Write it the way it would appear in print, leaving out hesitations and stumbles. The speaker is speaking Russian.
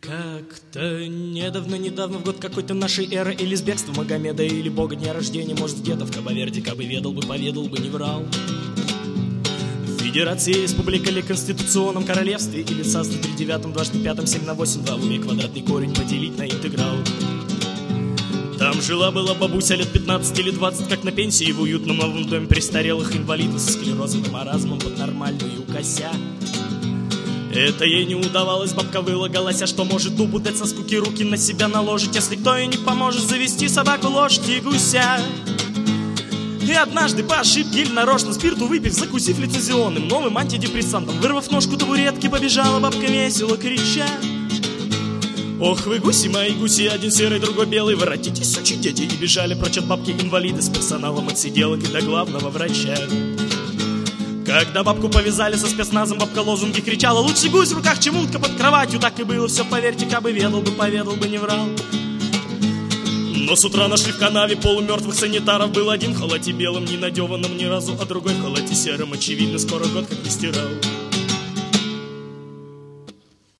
Как-то недавно в год какой-то нашей эры, или с бегства Магомеда, или бога дня рождения, может, где-то в Кабо-Верде, кабы ведал бы, поведал бы, не врал. В Федерации, республика или конституционном королевстве, или царстве 3/9, 2/5, 7/8, 2 в уме квадратный корень поделить на интеграл. Там жила-была бабуся лет 15 или 20, как на пенсии, в уютном новом доме престарелых инвалидов со склерозом и маразмом под нормальную кося. Это ей не удавалось, бабка выла, голося, что может дубудать со скуки, руки на себя наложить, если кто ей не поможет завести собаку, лошадь и гуся. И однажды по ошибке или нарочно спирту выпив, закусив лицензионным новым антидепрессантом, вырвав ножку табуретки, побежала бабка весело крича: ох вы гуси мои гуси, один серый, другой белый, воротитесь, сучи дети. И бежали прочь от бабки инвалиды с персоналом от сиделок и до главного врача. Когда бабку повязали со спецназом, бабка лозунги кричала: лучше гусь в руках, чем утка под кроватью. Так и было, все поверьте, кабы ведал бы, поведал бы, не врал. Но с утра нашли в канаве полумертвых санитаров. Был один в халате белом, не надеванном ни разу, а другой в халате сером, очевидно, скоро год как не стирал.